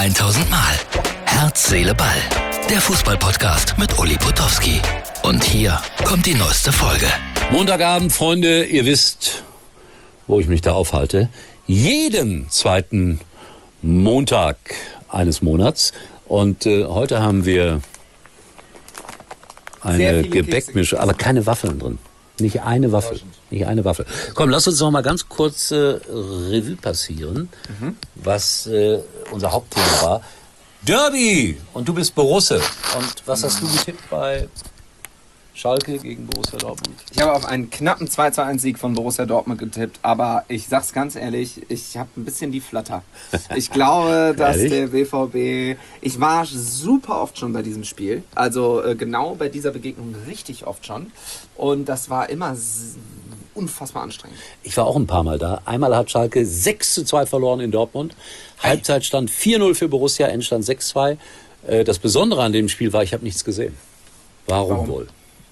1000 Mal. Herz, Seele, Ball. Der Fußballpodcast mit Uli Potowski. Und hier kommt die neueste Folge. Montagabend, Freunde, ihr wisst, wo ich mich da aufhalte. Jeden zweiten Montag eines Monats. Und heute haben wir eine Gebäckmische, aber keine Waffeln drin. Nicht eine Waffel. Nicht eine Waffel. Komm, lass uns noch mal ganz kurz Revue passieren, was unser Hauptthema war. Derby! Und du bist Borusse. Und was hast du getippt bei Schalke gegen Borussia Dortmund? Ich habe auf einen knappen 2-1-Sieg von Borussia Dortmund getippt, aber ich sag's ganz ehrlich, ich habe ein bisschen die Flatter. Ich glaube, dass der BVB... Ich war super oft schon bei diesem Spiel, also genau bei dieser Begegnung richtig oft schon. Und das war immer unfassbar anstrengend. Ich war auch ein paar Mal da. Einmal hat Schalke 6-2 verloren in Dortmund. Halbzeitstand 4-0 für Borussia, Endstand 6-2. Das Besondere an dem Spiel war, ich habe nichts gesehen. Warum wohl?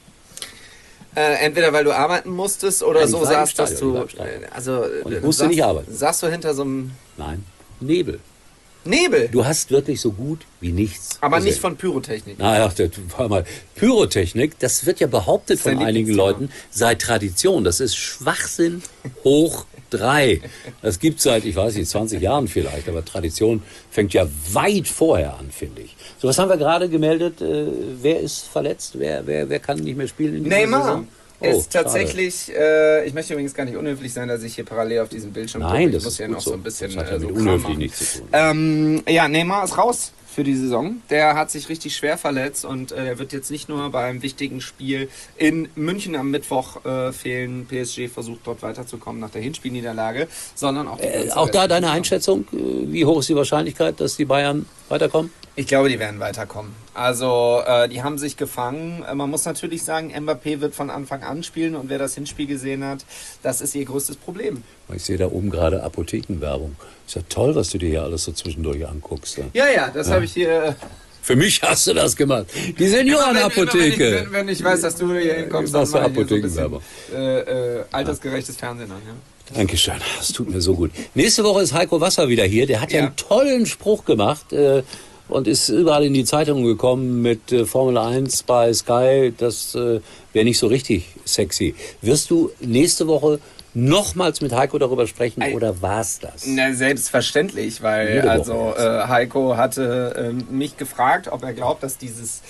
Entweder weil du arbeiten musstest oder so saßt, dass du... Und ich musste nicht arbeiten. Saßt du hinter so einem... Nein, Nebel. Nebel? Du hast wirklich so gut wie nichts Aber gesehen. nicht von Pyrotechnik. Naja, war mal Pyrotechnik, das wird ja behauptet von einigen Leuten, sei Tradition. Das ist Schwachsinn hoch 3. Das gibt es seit, ich weiß nicht, 20 Jahren vielleicht, aber Tradition fängt ja weit vorher an, finde ich. So, was haben wir gerade gemeldet? Wer ist verletzt? Wer kann nicht mehr spielen in dieser Saison? Ist tatsächlich, ich möchte übrigens gar nicht unhöflich sein, dass ich hier parallel auf diesem Bildschirm gucke. Nein, ich muss ja noch so ein bisschen das hat ja mit so unhöflich nichts zu tun. Neymar ist raus für die Saison. Der hat sich richtig schwer verletzt und er wird jetzt nicht nur beim wichtigen Spiel in München am Mittwoch fehlen. PSG versucht dort weiterzukommen nach der Hinspielniederlage, sondern auch... Auch da deine Einschätzung, wie hoch ist die Wahrscheinlichkeit, dass die Bayern weiterkommen? Ich glaube, die werden weiterkommen. Also, die haben sich gefangen. Man muss natürlich sagen, Mbappé wird von Anfang an spielen und wer das Hinspiel gesehen hat, das ist ihr größtes Problem. Ich sehe da oben gerade Apothekenwerbung. Ist ja toll, was du dir hier alles so zwischendurch anguckst. Ja, das habe ich hier... Für mich hast du das gemacht. Die Seniorenapotheke. Wenn ich weiß, dass du hier hinkommst, dann mache ich Apothekenwerbung. So ein bisschen, altersgerechtes Fernsehen an. Ja. Dankeschön, das tut mir so gut. Nächste Woche ist Heiko Wasser wieder hier. Der hat ja einen tollen Spruch gemacht und ist überall in die Zeitungen gekommen mit Formel 1 bei Sky. Das wäre nicht so richtig sexy. Wirst du nächste Woche nochmals mit Heiko darüber sprechen oder war's das? Na, selbstverständlich, weil Heiko hatte mich gefragt, ob er glaubt, dass dieses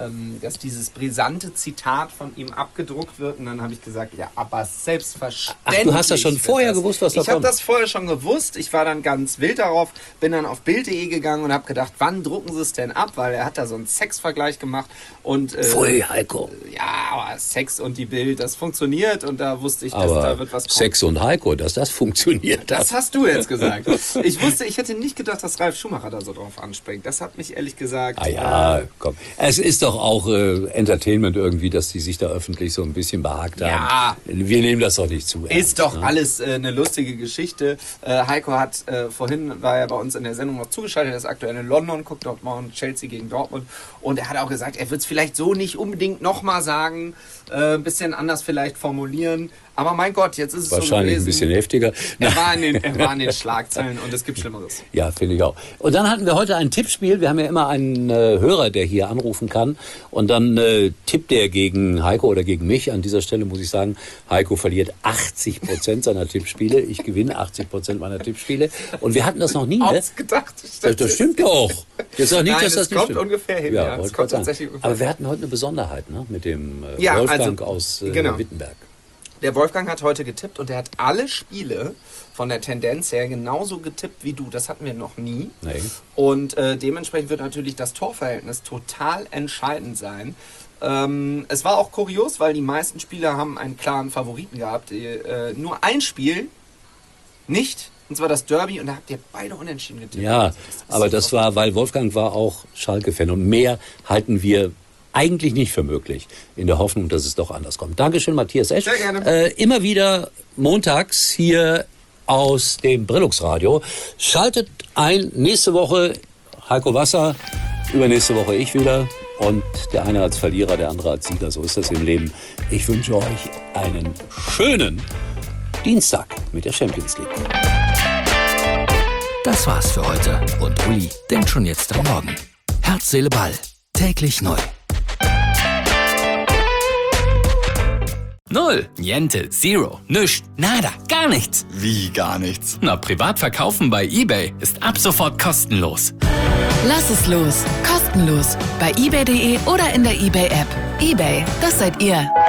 brisante Zitat von ihm abgedruckt wird. Und dann habe ich gesagt, ja, aber selbstverständlich. Ach, du hast das schon vorher gewusst, was da kommt? Ich habe das vorher schon gewusst. Ich war dann ganz wild darauf, bin dann auf Bild.de gegangen und habe gedacht, wann drucken sie es denn ab? Weil er hat da so einen Sexvergleich gemacht. Und, Pfui, Heiko. Ja, aber Sex und die Bild, das funktioniert. Und da wusste ich, dass da wird was kommen. Sex und Heiko, dass das funktioniert. Das hast du jetzt gesagt. Ich hätte nicht gedacht, dass Ralf Schumacher da so drauf anspringt. Das hat mich ehrlich gesagt... komm. Es ist doch auch Entertainment irgendwie, dass die sich da öffentlich so ein bisschen behagt haben. Ja. Wir nehmen das doch nicht zu ernst. Ist doch alles eine lustige Geschichte. Heiko hat vorhin, war er bei uns in der Sendung noch zugeschaltet, er ist aktuell in London, guckt dort morgen Chelsea gegen Dortmund und er hat auch gesagt, er wird es vielleicht so nicht unbedingt nochmal sagen, ein bisschen anders vielleicht formulieren, aber mein Gott, jetzt ist es wahrscheinlich so gewesen. Ein bisschen heftiger. Er war in den Schlagzeilen und es gibt Schlimmeres. Ja, finde ich auch. Und dann hatten wir heute ein Tippspiel. Wir haben ja immer einen Hörer, der hier anrufen kann und dann tippt er gegen Heiko oder gegen mich. An dieser Stelle muss ich sagen, Heiko verliert 80% seiner Tippspiele. Ich gewinne 80% meiner Tippspiele. Und wir hatten das noch nie, ne? Ausgedacht. Das stimmt doch. Jetzt sag nicht, Nein, dass das es nicht kommt stimmt. ungefähr hin. Ja, es kommt tatsächlich ungefähr. Aber wir hatten heute eine Besonderheit, ne? Mit dem Wolfgang aus Wittenberg. Der Wolfgang hat heute getippt und er hat alle Spiele von der Tendenz her genauso getippt wie du. Das hatten wir noch nie. Nee. Und dementsprechend wird natürlich das Torverhältnis total entscheidend sein. Es war auch kurios, weil die meisten Spieler haben einen klaren Favoriten gehabt. Nur ein Spiel nicht, und zwar das Derby, und da habt ihr beide unentschieden getippt. Ja, aber das war, weil Wolfgang war auch Schalke-Fan und mehr halten wir eigentlich nicht für möglich, in der Hoffnung, dass es doch anders kommt. Dankeschön, Matthias Esch. Sehr gerne. Immer wieder montags hier aus dem Brillux-Radio. Schaltet ein, nächste Woche Heiko Wasser, übernächste Woche ich wieder. Und der eine als Verlierer, der andere als Sieger. So ist das im Leben. Ich wünsche euch einen schönen Dienstag mit der Champions League. Das war's für heute. Und Uli denkt schon jetzt am Morgen. Herz, Seele, Ball. Täglich neu. 0, niente, zero, nüscht, nada, gar nichts. Wie gar nichts? Na, privat verkaufen bei eBay ist ab sofort kostenlos. Lass es los. Kostenlos. Bei eBay.de oder in der eBay-App. eBay, das seid ihr.